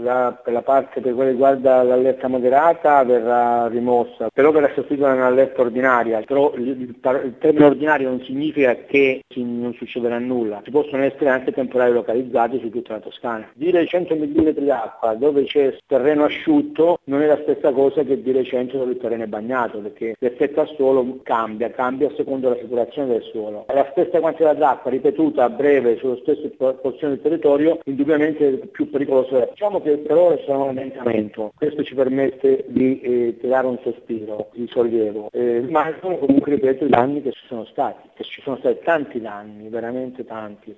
per la parte per quella che riguarda l'allerta moderata verrà rimossa, però verrà sostituita in allerta ordinaria, però il termine ordinario non significa che non succederà nulla, ci possono essere anche temporali localizzati su tutta la Toscana. Dire 100 mm d'acqua dove c'è terreno asciutto non è la stessa cosa che dire 100 dove il terreno è bagnato, perché l'effetto al suolo cambia secondo la saturazione del suolo. La stessa quantità d'acqua ripetuta a breve sulla stessa porzione del territorio indubbiamente è più pericoloso. Diciamo che per ora c'è un allentamento, questo ci permette di tirare un sospiro di sollievo, ma sono comunque, ripeto, i danni che ci sono stati tanti danni, veramente tanti.